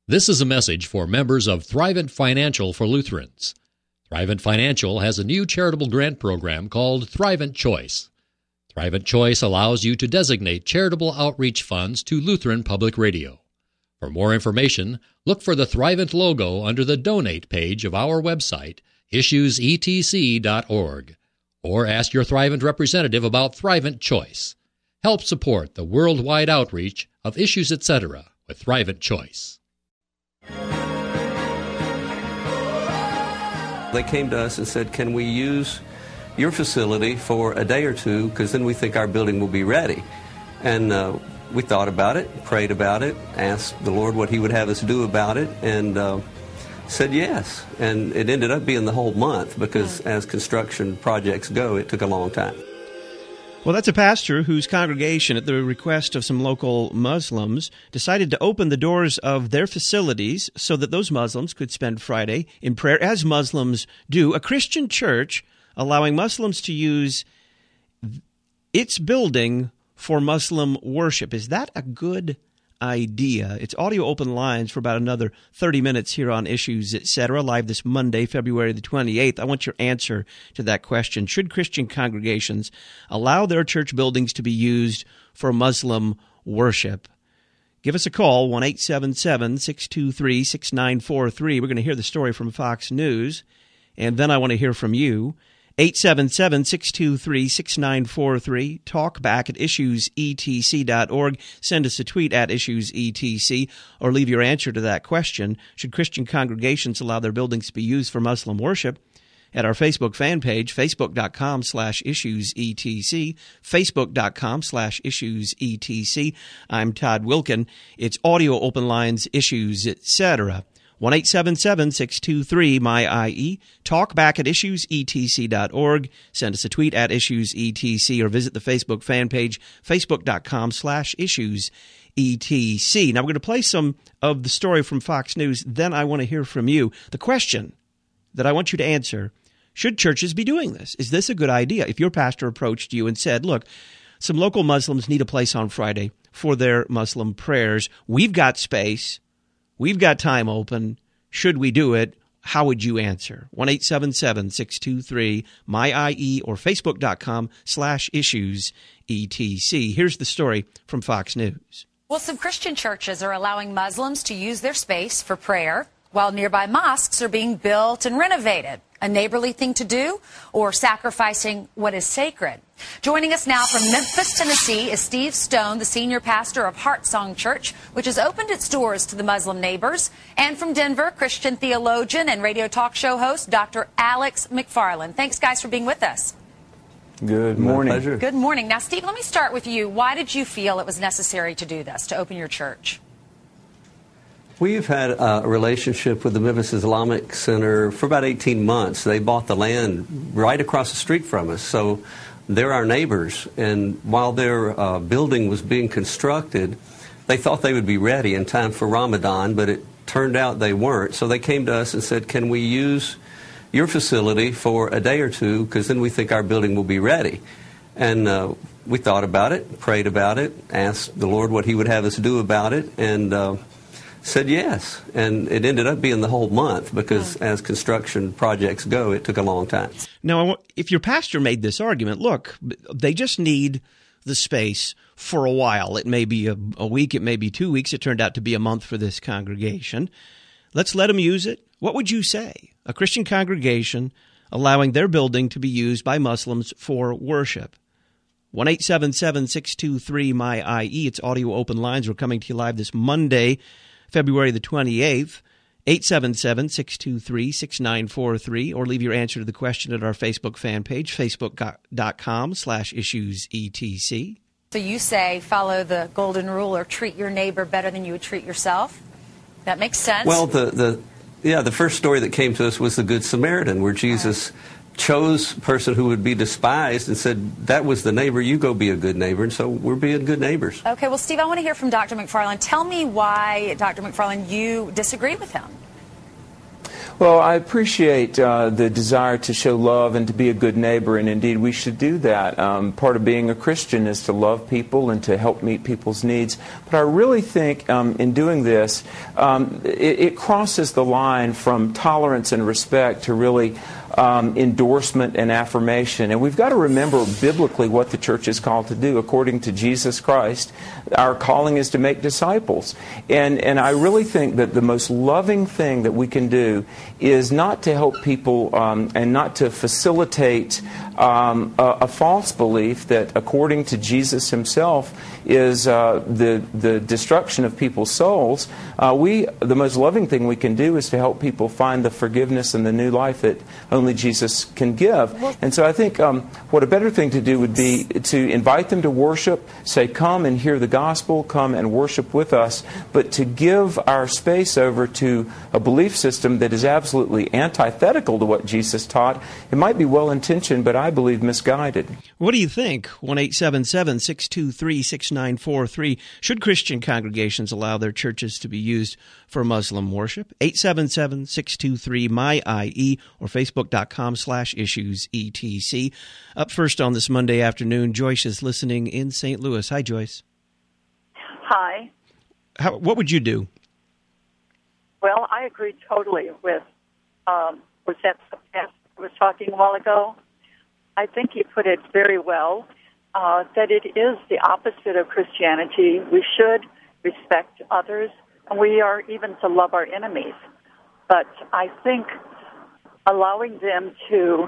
This is a message for members of Thrivent Financial for Lutherans. Thrivent Financial has a new charitable grant program called Thrivent Choice. Thrivent Choice allows you to designate charitable outreach funds to Lutheran Public Radio. For more information, look for the Thrivent logo under the Donate page of our website, issuesetc.org, or ask your Thrivent representative about Thrivent Choice. Help support the worldwide outreach of Issues Etc. with Thrivent Choice. They came to us and said, can we use your facility for a day or two, because then we think our building will be ready. And we thought about it, prayed about it, asked the Lord what he would have us do about it, and said yes. And it ended up being the whole month, because as construction projects go, it took a long time. Well, that's a pastor whose congregation, at the request of some local Muslims, decided to open the doors of their facilities so that those Muslims could spend Friday in prayer, as Muslims do. A Christian church allowing Muslims to use its building for Muslim worship. Is that a good idea? It's audio open lines for about another 30 minutes here on Issues Etc., live this Monday, February the 28th. I want your answer to that question. Should Christian congregations allow their church buildings to be used for Muslim worship? Give us a call, 1-877-623-6943. We're going to hear the story from Fox News, and then I want to hear from you. 877-623-6943. Talk back at issuesetc.org. Send us a tweet at issuesetc, or leave your answer to that question. Should Christian congregations allow their buildings to be used for Muslim worship? At our Facebook fan page, facebook.com/issuesetc, facebook.com/issuesetc. I'm Todd Wilkin. It's audio open lines, Issues Etc. 1-877-623-MY-IE. Talk back at issuesetc.org. Send us a tweet at issuesetc, or visit the Facebook fan page, facebook.com/issuesetc. Now, we're going to play some of the story from Fox News. Then I want to hear from you. The question that I want you to answer: should churches be doing this? Is this a good idea? If your pastor approached you and said, look, some local Muslims need a place on Friday for their Muslim prayers. We've got space. We've got time open. Should we do it? How would you answer? 1-877-623-MY-IE, or facebook.com/issuesetc. Here's the story from Fox News. Well, some Christian churches are allowing Muslims to use their space for prayer, while nearby mosques are being built and renovated. A neighborly thing to do, or sacrificing what is sacred? Joining us now from Memphis, Tennessee, is Steve Stone, the senior pastor of Heart Song Church, which has opened its doors to the Muslim neighbors. And from Denver, Christian theologian and radio talk show host, Dr. Alex McFarland. Thanks, guys, for being with us. Good morning. My pleasure. Good morning. Now, Steve, let me start with you. Why did you feel it was necessary to do this, to open your church? We've had a relationship with the Memphis Islamic Center for about 18 months. They bought the land right across the street from us, so they're our neighbors. And while their building was being constructed, they thought they would be ready in time for Ramadan, but it turned out they weren't. So they came to us and said, can we use your facility for a day or two, because then we think our building will be ready. And we thought about it, prayed about it, asked the Lord what he would have us do about it, and said yes. And it ended up being the whole month, because as construction projects go, it took a long time. Now, if your pastor made this argument, look, they just need the space for a while. It may be a week, it may be 2 weeks. It turned out to be a month for this congregation. Let's let them use it. What would you say? A Christian congregation allowing their building to be used by Muslims for worship. 1-877-623-MY-IE. It's audio open lines. We're coming to you live this Monday, February the 28th, 877-623-6943, or leave your answer to the question at our Facebook fan page, facebook.com/issuesetc. So you say follow the golden rule, or treat your neighbor better than you would treat yourself? That makes sense. Well, the first story that came to us was the Good Samaritan, where Jesus chose a person who would be despised and said, that was the neighbor, you go be a good neighbor. And so we're being good neighbors. Okay, well, Steve, I want to hear from Dr. McFarland. Tell me why, Dr. McFarland, you disagree with him. Well, I appreciate the desire to show love and to be a good neighbor, and indeed we should do that. Part of being a Christian is to love people and to help meet people's needs. But I really think in doing this, it crosses the line from tolerance and respect to really endorsement and affirmation. And we've got to remember biblically what the church is called to do. According to Jesus Christ, our calling is to make disciples. And I really think that the most loving thing that we can do is not to help people and not to facilitate a false belief that, according to Jesus himself, is the destruction of people's souls. The most loving thing we can do is to help people find the forgiveness and the new life that only Jesus can give. And so I think what a better thing to do would be to invite them to worship, say, come and hear the gospel, come and worship with us, but to give our space over to a belief system that is absolutely antithetical to what Jesus taught. It might be well-intentioned, but I believe misguided. What do you think? 1-877-623-6943. Should Christian congregations allow their churches to be used for Muslim worship? 877-623-MY-IE or Facebook.com/issues/ETC. Up first on this Monday afternoon, Joyce is listening in St. Louis. Hi, Joyce. Hi. What would you do? Well, I agree totally with was that the pastor was talking a while ago. I think he put it very well, that it is the opposite of Christianity. We should respect others, and we are even to love our enemies. But I think allowing them to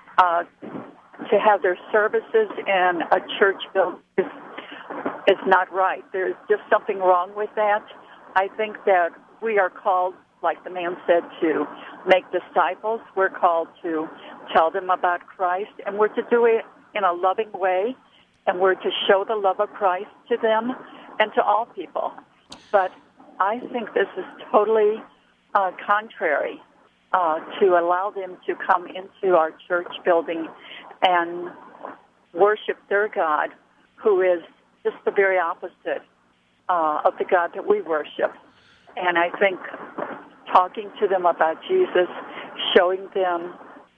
have their services in a church building is not right. There's just something wrong with that. I think that we are called, like the man said, to make disciples. We're called to tell them about Christ, and we're to do it in a loving way, and we're to show the love of Christ to them and to all people. But I think this is totally contrary to allow them to come into our church building and worship their God, who is just the very opposite of the God that we worship. And I think talking to them about Jesus, showing them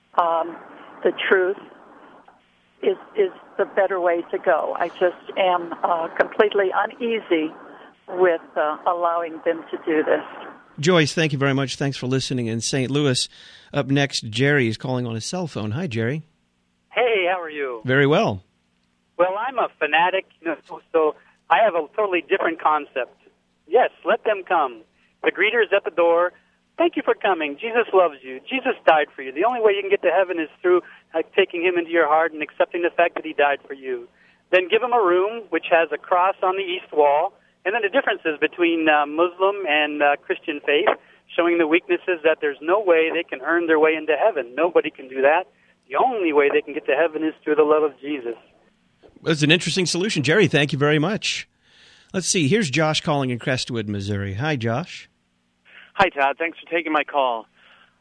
the truth is the better way to go. I just am completely uneasy with allowing them to do this. Joyce, thank you very much. Thanks for listening in St. Louis. Up next, Jerry is calling on his cell phone. Hi, Jerry. Hey, how are you? Very well. Well, I'm a fanatic, so I have a totally different concept. Yes, let them come. The greeter's at the door. Thank you for coming. Jesus loves you. Jesus died for you. The only way you can get to heaven is through taking him into your heart and accepting the fact that he died for you. Then give him a room which has a cross on the east wall, and then the differences between Muslim and Christian faith, showing the weaknesses that there's no way they can earn their way into heaven. Nobody can do that. The only way they can get to heaven is through the love of Jesus. That's an interesting solution. Jerry, thank you very much. Let's see. Here's Josh calling in Crestwood, Missouri. Hi, Josh. Hi, Todd. Thanks for taking my call.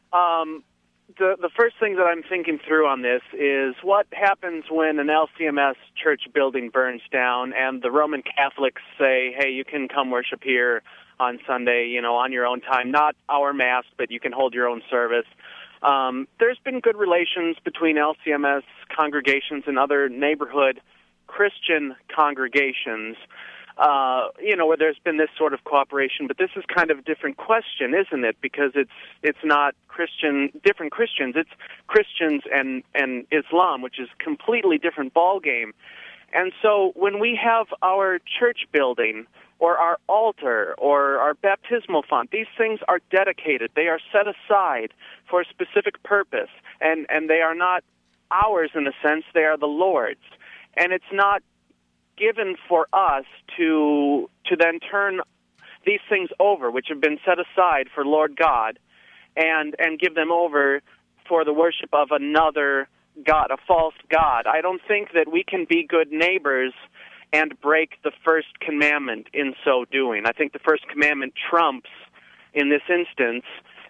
The first thing that I'm thinking through on this is what happens when an LCMS church building burns down and the Roman Catholics say, hey, you can come worship here on Sunday, on your own time, not our Mass, but you can hold your own service. There's been good relations between LCMS congregations and other neighborhood Christian congregations, where there's been this sort of cooperation, but this is kind of a different question, isn't it? Because it's not different Christians, it's Christians and Islam, which is a completely different ballgame. And so when we have our church building or our altar or our baptismal font, these things are dedicated. They are set aside for a specific purpose, and they are not ours in a sense, they are the Lord's. And it's not given for us to then turn these things over, which have been set aside for Lord God, and give them over for the worship of another God, a false God. I don't think that we can be good neighbors and break the first commandment in so doing. I think the first commandment trumps, in this instance,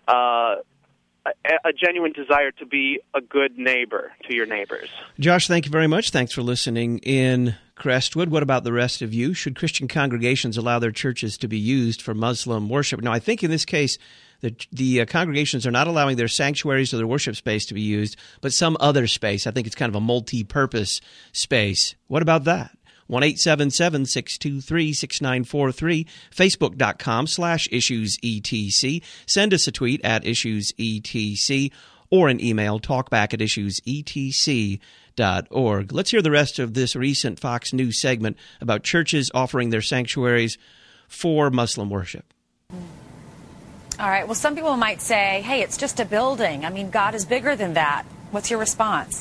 a genuine desire to be a good neighbor to your neighbors. Josh, thank you very much. Thanks for listening in Crestwood, what about the rest of you? Should Christian congregations allow their churches to be used for Muslim worship? Now, I think in this case, the congregations are not allowing their sanctuaries or their worship space to be used, but some other space. I think it's kind of a multi-purpose space. What about that? 1-877-623-6943, Facebook.com/IssuesETC. Send us a tweet at IssuesETC or an email, talkback@issuesetc.org. Let's hear the rest of this recent Fox News segment about churches offering their sanctuaries for Muslim worship. All right. Well, some people might say, hey, it's just a building. I mean, God is bigger than that. What's your response?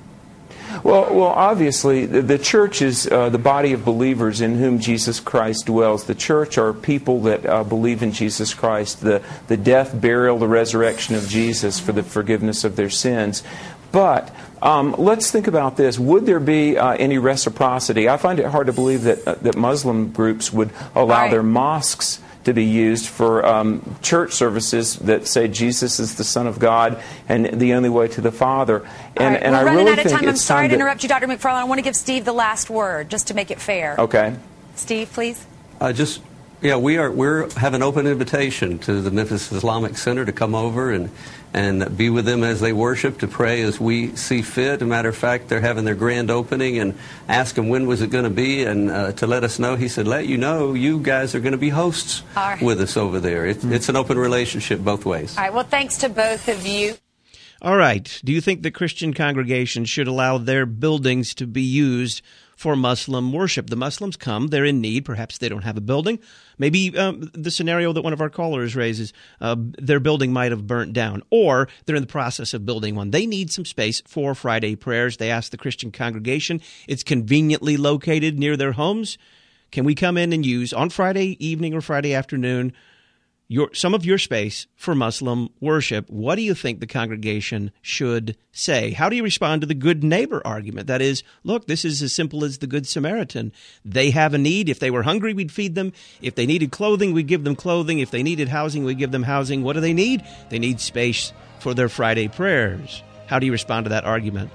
Well, obviously, the church is the body of believers in whom Jesus Christ dwells. The church are people that believe in Jesus Christ, the death, burial, the resurrection of Jesus for the forgiveness of their sins. But let's think about this. Would there be any reciprocity? I find it hard to believe that Muslim groups would allow their mosques to be used for church services that say Jesus is the Son of God and the only way to the Father. And I really think it's time. I'm sorry to interrupt you, Dr. McFarland. I want to give Steve the last word, just to make it fair. Okay. Steve, please. We have an open invitation to the Memphis Islamic Center to come over and be with them as they worship, to pray as we see fit. As a matter of fact, they're having their grand opening, and asked him when was it going to be, and to let us know. He said, let you know, you guys are going to be hosts with us over there. It's an open relationship both ways. All right. Well, thanks to both of you. All right. Do you think that Christian congregations should allow their buildings to be used for Muslim worship? The Muslims come, they're in need, perhaps they don't have a building. Maybe the scenario that one of our callers raises, their building might have burnt down, or they're in the process of building one. They need some space for Friday prayers. They ask the Christian congregation. It's conveniently located near their homes. Can we come in and use, on Friday evening or Friday afternoon, some of your space for Muslim worship? What do you think the congregation should say? How do you respond to the good neighbor argument? That is, look, this is as simple as the Good Samaritan. They have a need. If they were hungry, we'd feed them. If they needed clothing, we'd give them clothing. If they needed housing, we'd give them housing. What do they need? They need space for their Friday prayers. How do you respond to that argument?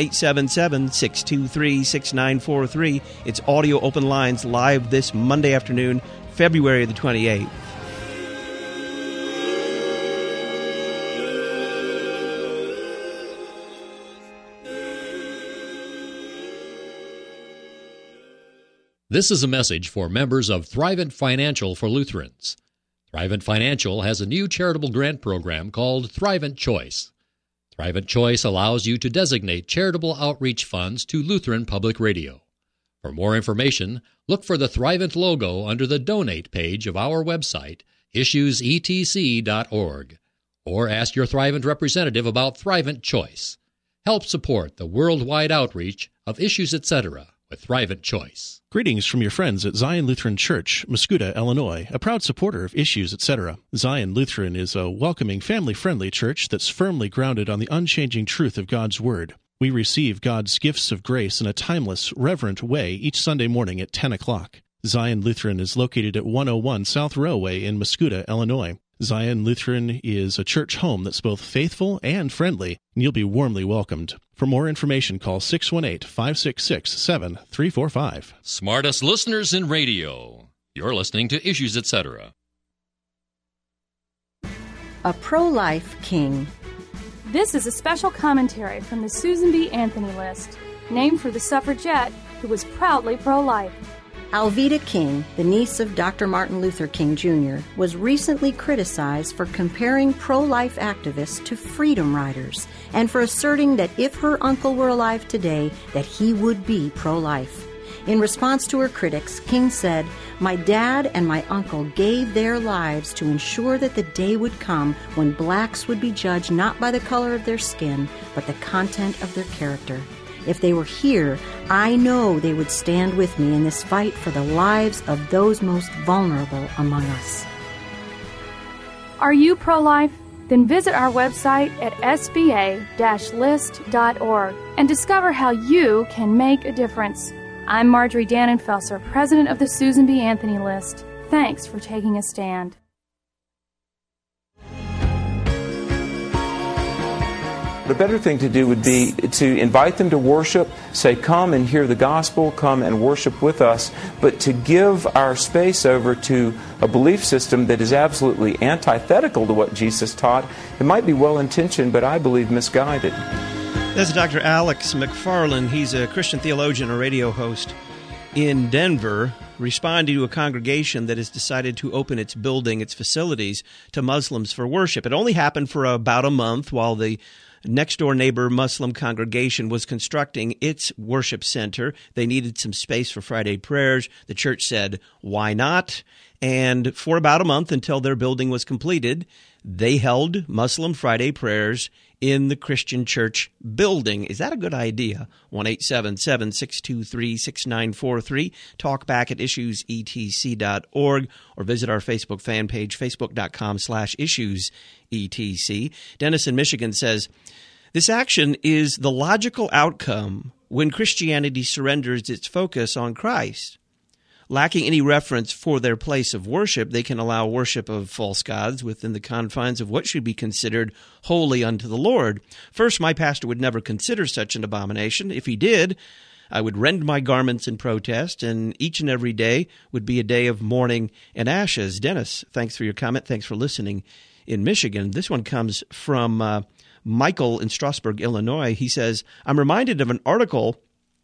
1-877-623-6943. It's Audio Open Lines live this Monday afternoon, February the 28th. This is a message for members of Thrivent Financial for Lutherans. Thrivent Financial has a new charitable grant program called Thrivent Choice. Thrivent Choice allows you to designate charitable outreach funds to Lutheran Public Radio. For more information, look for the Thrivent logo under the Donate page of our website, issuesetc.org, or ask your Thrivent representative about Thrivent Choice. Help support the worldwide outreach of Issues Etc. with Thrivent Choice. Greetings from your friends at Zion Lutheran Church, Muscuda, Illinois, a proud supporter of Issues Etc. Zion Lutheran is a welcoming, family-friendly church that's firmly grounded on the unchanging truth of God's Word. We receive God's gifts of grace in a timeless, reverent way each Sunday morning at 10 o'clock. Zion Lutheran is located at 101 South Railway in Muscuda, Illinois. Zion Lutheran is a church home that's both faithful and friendly, and you'll be warmly welcomed. For more information, call 618-566-7345. Smartest listeners in radio. You're listening to Issues Etc. A pro-life king. This is a special commentary from the Susan B. Anthony List, named for the suffragette who was proudly pro-life. Alveda King, the niece of Dr. Martin Luther King Jr., was recently criticized for comparing pro-life activists to freedom riders and for asserting that if her uncle were alive today, that he would be pro-life. In response to her critics, King said, "My dad and my uncle gave their lives to ensure that the day would come when blacks would be judged not by the color of their skin, but the content of their character. If they were here, I know they would stand with me in this fight for the lives of those most vulnerable among us." Are you pro-life? Then visit our website at sba-list.org and discover how you can make a difference. I'm Marjorie Dannenfelser, president of the Susan B. Anthony List. Thanks for taking a stand. The better thing to do would be to invite them to worship, say, come and hear the gospel, come and worship with us, but to give our space over to a belief system that is absolutely antithetical to what Jesus taught, it might be well-intentioned, but I believe misguided. That's Dr. Alex McFarland. He's a Christian theologian, a radio host in Denver, responding to a congregation that has decided to open its building, its facilities, to Muslims for worship. It only happened for about a month while the next-door neighbor Muslim congregation was constructing its worship center. They needed some space for Friday prayers. The church said, why not? And for about a month until their building was completed, they held Muslim Friday prayers in the Christian church building. Is that a good idea? 1-877-623-6943. Talk back at issuesetc.org or visit our Facebook fan page, facebook.com/issuesetc. Dennis in Michigan says, this action is the logical outcome when Christianity surrenders its focus on Christ. Lacking any reference for their place of worship, they can allow worship of false gods within the confines of what should be considered holy unto the Lord. First, my pastor would never consider such an abomination. If he did, I would rend my garments in protest, and each and every day would be a day of mourning and ashes. Dennis, thanks for your comment. Thanks for listening in Michigan. This one comes from Michael in Strasburg, Illinois. He says, I'm reminded of an article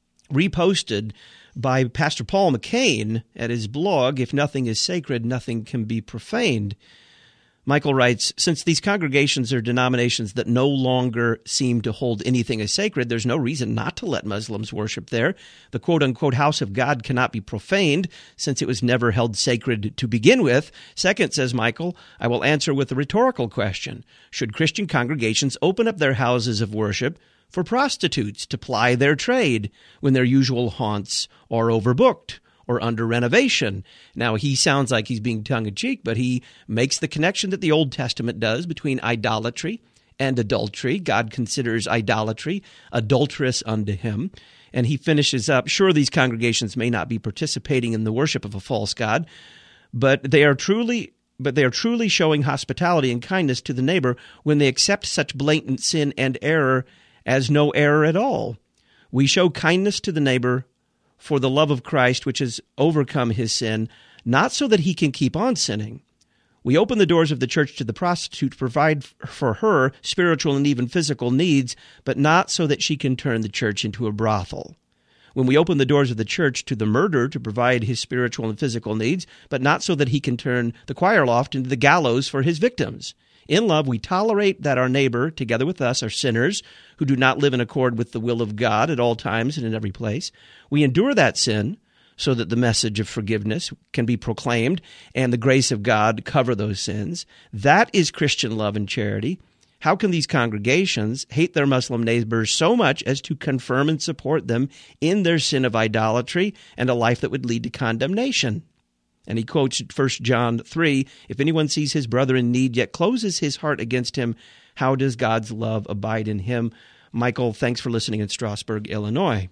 reposted by Pastor Paul McCain at his blog, If Nothing is Sacred, Nothing Can Be Profaned. Michael writes, since these congregations are denominations that no longer seem to hold anything as sacred, there's no reason not to let Muslims worship there. The quote-unquote house of God cannot be profaned, since it was never held sacred to begin with. Second, says Michael, I will answer with a rhetorical question. Should Christian congregations open up their houses of worship for prostitutes to ply their trade when their usual haunts are overbooked or under renovation? Now, he sounds like he's being tongue-in-cheek, but he makes the connection that the Old Testament does between idolatry and adultery. God considers idolatry adulterous unto him. And he finishes up, sure, these congregations may not be participating in the worship of a false god, but they are truly showing hospitality and kindness to the neighbor when they accept such blatant sin and error as no error at all. We show kindness to the neighbor for the love of Christ, which has overcome his sin, not so that he can keep on sinning. We open the doors of the church to the prostitute to provide for her spiritual and even physical needs, but not so that she can turn the church into a brothel. When we open the doors of the church to the murderer to provide his spiritual and physical needs, but not so that he can turn the choir loft into the gallows for his victims. In love, we tolerate that our neighbor, together with us, are sinners who do not live in accord with the will of God at all times and in every place. We endure that sin so that the message of forgiveness can be proclaimed and the grace of God cover those sins. That is Christian love and charity. How can these congregations hate their Muslim neighbors so much as to confirm and support them in their sin of idolatry and a life that would lead to condemnation? And he quotes 1 John 3, if anyone sees his brother in need yet closes his heart against him, how does God's love abide in him? Michael, thanks for listening in Strasburg, Illinois.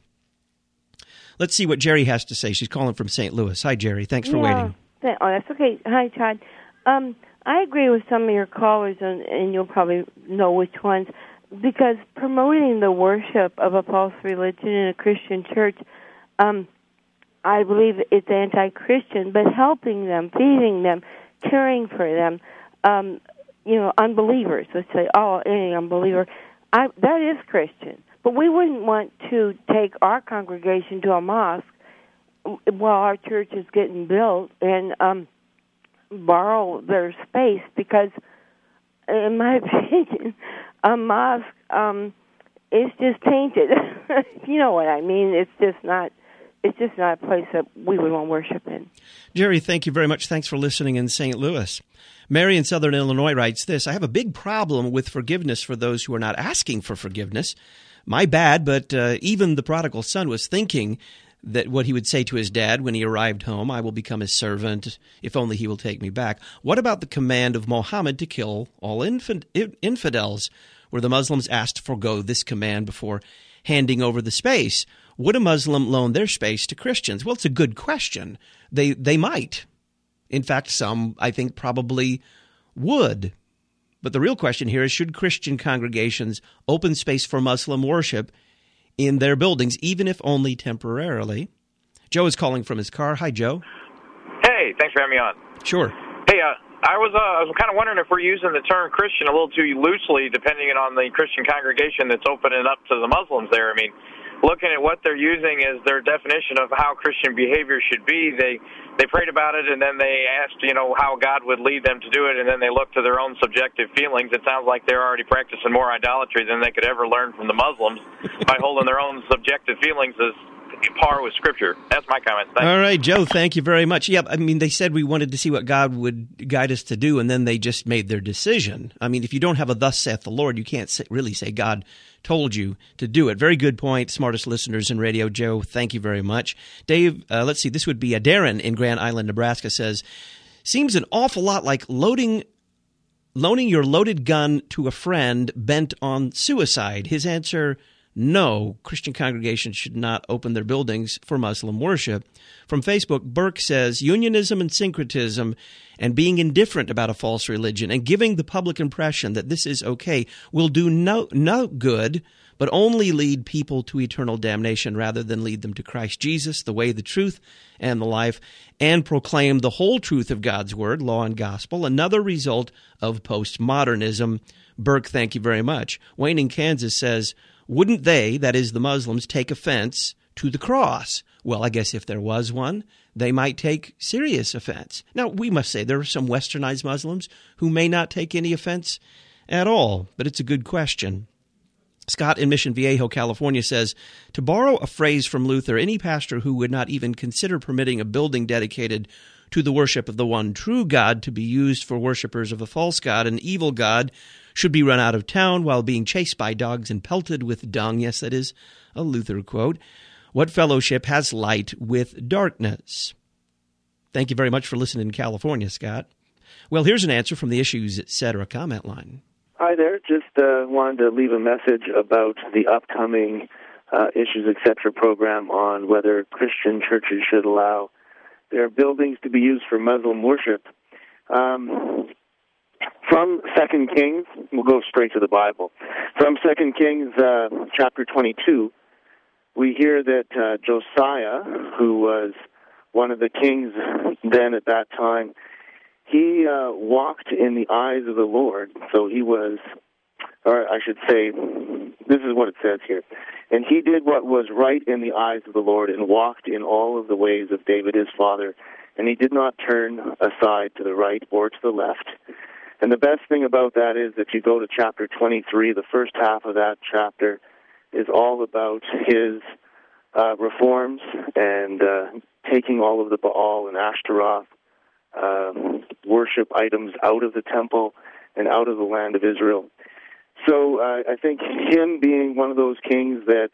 Let's see what Jerry has to say. She's calling from St. Louis. Hi, Jerry. Thanks for waiting. Oh, that's okay. Hi, Todd. I agree with some of your callers, and you'll probably know which ones, because promoting the worship of a false religion in a Christian church, I believe it's anti-Christian, but helping them, feeding them, caring for them, unbelievers, let's say, any unbeliever, that is Christian. But we wouldn't want to take our congregation to a mosque while our church is getting built and borrow their space, because, in my opinion, a mosque is just tainted. You know what I mean? It's just not a place that we would want to worship in. Jerry, thank you very much. Thanks for listening in St. Louis. Mary in Southern Illinois writes this, I have a big problem with forgiveness for those who are not asking for forgiveness. My bad, but even the prodigal son was thinking that what he would say to his dad when he arrived home, I will become his servant, if only he will take me back. What about the command of Muhammad to kill all infidels? Were the Muslims asked to forego this command before handing over the space? Would a Muslim loan their space to Christians? Well, it's a good question. They might. In fact, some, I think, probably would. But the real question here is, should Christian congregations open space for Muslim worship in their buildings, even if only temporarily? Joe is calling from his car. Hi, Joe. Hey, thanks for having me on. Sure. Hey, I was kind of wondering if we're using the term Christian a little too loosely, depending on the Christian congregation that's opening up to the Muslims there. I mean, looking at what they're using as their definition of how Christian behavior should be, they prayed about it, and then they asked, how God would lead them to do it, and then they looked to their own subjective feelings. It sounds like they're already practicing more idolatry than they could ever learn from the Muslims by holding their own subjective feelings as par with Scripture. That's my comment. Thanks. All right, Joe, thank you very much. Yeah, I mean, they said we wanted to see what God would guide us to do, and then they just made their decision. I mean, if you don't have a thus saith the Lord, you can't really say God told you to do it. Very good point. Smartest listeners in radio. Joe, thank you very much. Dave, let's see, this would be Darren in Grand Island, Nebraska, says, seems an awful lot like loaning your loaded gun to a friend bent on suicide. His answer, no, Christian congregations should not open their buildings for Muslim worship. From Facebook, Burke says, unionism and syncretism and being indifferent about a false religion and giving the public impression that this is okay will do no good, but only lead people to eternal damnation rather than lead them to Christ Jesus, the way, the truth, and the life, and proclaim the whole truth of God's word, law, and gospel, another result of postmodernism. Burke, thank you very much. Wayne in Kansas says, wouldn't they, that is the Muslims, take offense to the cross? Well, I guess if there was one, they might take serious offense. Now, we must say there are some westernized Muslims who may not take any offense at all, but it's a good question. Scott in Mission Viejo, California says, to borrow a phrase from Luther, any pastor who would not even consider permitting a building dedicated to the worship of the one true God to be used for worshipers of a false god, an evil god, should be run out of town while being chased by dogs and pelted with dung. Yes, that is a Luther quote. What fellowship has light with darkness? Thank you very much for listening in California, Scott. Well, here's an answer from the Issues Etc. comment line. Hi there. Just wanted to leave a message about the upcoming Issues Etc. program on whether Christian churches should allow their buildings to be used for Muslim worship. From 2 Kings, we'll go straight to the Bible. From 2 Kings chapter 22, we hear that Josiah, who was one of the kings then at that time, he walked in the eyes of the Lord. So he was, or I should say, this is what it says here. And he did what was right in the eyes of the Lord and walked in all of the ways of David his father. And he did not turn aside to the right or to the left. And the best thing about that is if you go to chapter 23, the first half of that chapter is all about his reforms and taking all of the Baal and Ashtaroth worship items out of the temple and out of the land of Israel. So I think him being one of those kings that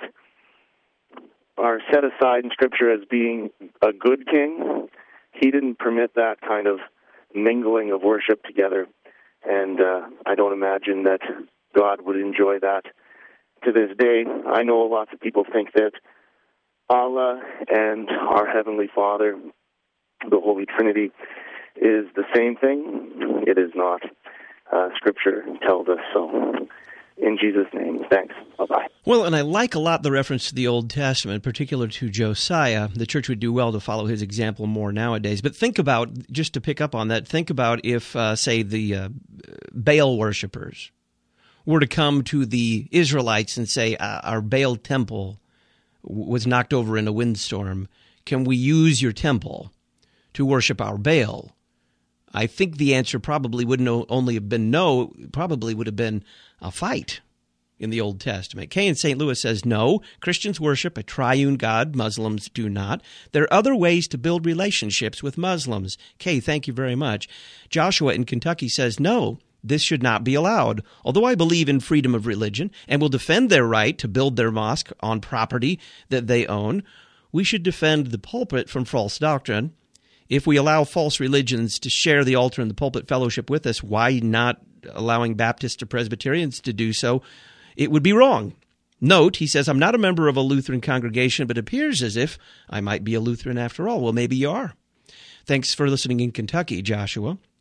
are set aside in Scripture as being a good king, he didn't permit that kind of mingling of worship together. And I don't imagine that God would enjoy that to this day. I know lots of people think that Allah and our Heavenly Father, the Holy Trinity, is the same thing. It is not. Scripture tells us so. In Jesus' name, thanks. Bye-bye. Well, and I like a lot the reference to the Old Testament, particular to Josiah. The church would do well to follow his example more nowadays. But think about, just to pick up on that, think about if, say, the Baal worshipers were to come to the Israelites and say, our Baal temple was knocked over in a windstorm. Can we use your temple to worship our Baal? I think the answer probably wouldn't only have been no, probably would have been a fight in the Old Testament. Kay in St. Louis says, no, Christians worship a triune God. Muslims do not. There are other ways to build relationships with Muslims. Kay, thank you very much. Joshua in Kentucky says, no, this should not be allowed. Although I believe in freedom of religion and will defend their right to build their mosque on property that they own, we should defend the pulpit from false doctrine. If we allow false religions to share the altar and the pulpit fellowship with us, why not allowing Baptists or Presbyterians to do so? It would be wrong. Note, he says, I'm not a member of a Lutheran congregation, but it appears as if I might be a Lutheran after all. Well, maybe you are. Thanks for listening in Kentucky, Joshua.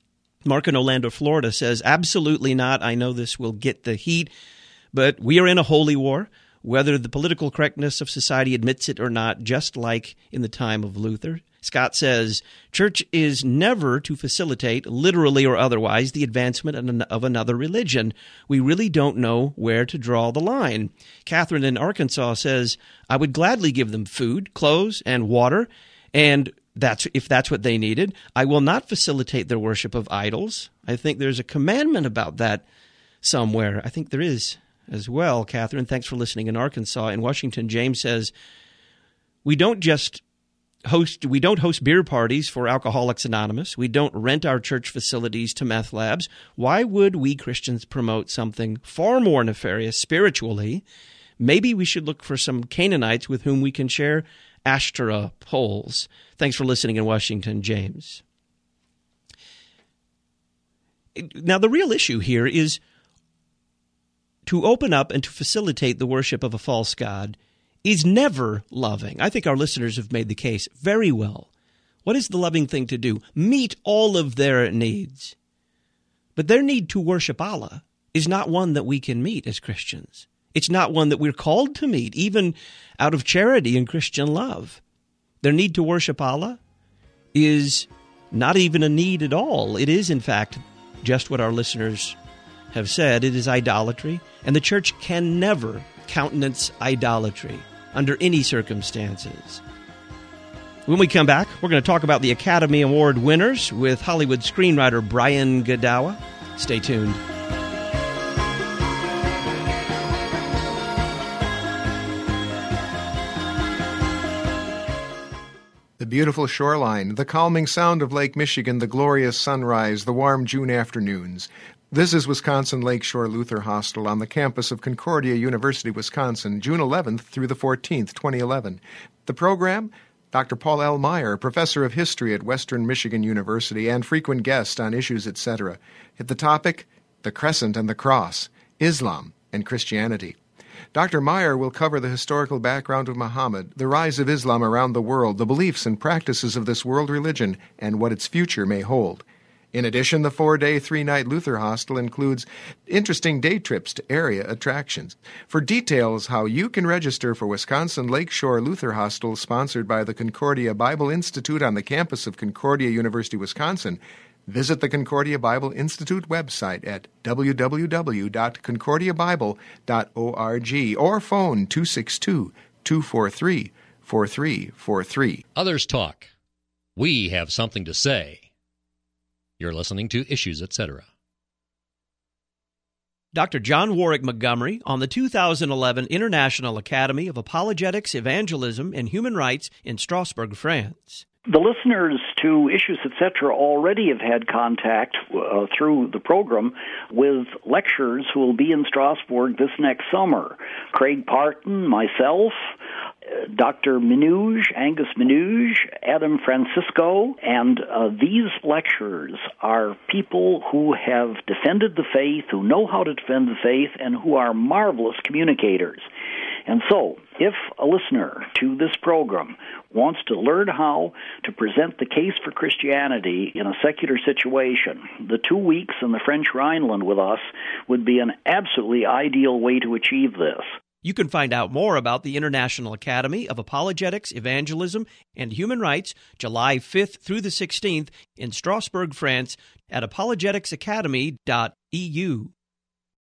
Mark in Orlando, Florida says, absolutely not. I know this will get the heat, but we are in a holy war, whether the political correctness of society admits it or not, just like in the time of Luther. Scott says, church is never to facilitate, literally or otherwise, the advancement of another religion. We really don't know where to draw the line. Catherine in Arkansas says, I would gladly give them food, clothes, and water, and if that's what they needed. I will not facilitate their worship of idols. I think there's a commandment about that somewhere. I think there is as well, Catherine. Thanks for listening in Arkansas. In Washington, James says, we don't host beer parties for Alcoholics Anonymous. We don't rent our church facilities to meth labs. Why would we Christians promote something far more nefarious spiritually? Maybe we should look for some Canaanites with whom we can share Ashtoreth poles. Thanks for listening in Washington, James. Now, the real issue here is to open up and to facilitate the worship of a false god is never loving. I think our listeners have made the case very well. What is the loving thing to do? Meet all of their needs. But their need to worship Allah is not one that we can meet as Christians. It's not one that we're called to meet, even out of charity and Christian love. Their need to worship Allah is not even a need at all. It is, in fact, just what our listeners have said. It is idolatry, and the church can never countenance idolatry under any circumstances. When we come back, we're going to talk about the Academy Award winners with Hollywood screenwriter Brian Godawa. Stay tuned. The beautiful shoreline, the calming sound of Lake Michigan, the glorious sunrise, the warm June afternoons. This is Wisconsin Lakeshore Luther Hostel on the campus of Concordia University, Wisconsin, June 11th through the 14th, 2011. The program, Dr. Paul L. Meyer, professor of history at Western Michigan University and frequent guest on Issues, etc. At the topic, The Crescent and the Cross, Islam and Christianity. Dr. Meyer will cover the historical background of Muhammad, the rise of Islam around the world, the beliefs and practices of this world religion, and what its future may hold. In addition, the 4-day, 3-night Luther Hostel includes interesting day trips to area attractions. For details how you can register for Wisconsin Lakeshore Luther Hostel, sponsored by the Concordia Bible Institute on the campus of Concordia University, Wisconsin, visit the Concordia Bible Institute website at www.concordiabible.org or phone 262-243-4343. Others talk. We have something to say. You're listening to Issues, etc. Dr. John Warwick Montgomery on the 2011 International Academy of Apologetics, Evangelism, and Human Rights in Strasbourg, France. The listeners to Issues, etc. already have had contact through the program with lecturers who will be in Strasbourg this next summer. Craig Parton, myself, Dr. Minouge, Angus Minouge, Adam Francisco, and these lecturers are people who have defended the faith, who know how to defend the faith, and who are marvelous communicators. And so, if a listener to this program wants to learn how to present the case for Christianity in a secular situation, the 2 weeks in the French Rhineland with us would be an absolutely ideal way to achieve this. You can find out more about the International Academy of Apologetics, Evangelism, and Human Rights, July 5th through the 16th in Strasbourg, France, at apologeticsacademy.eu.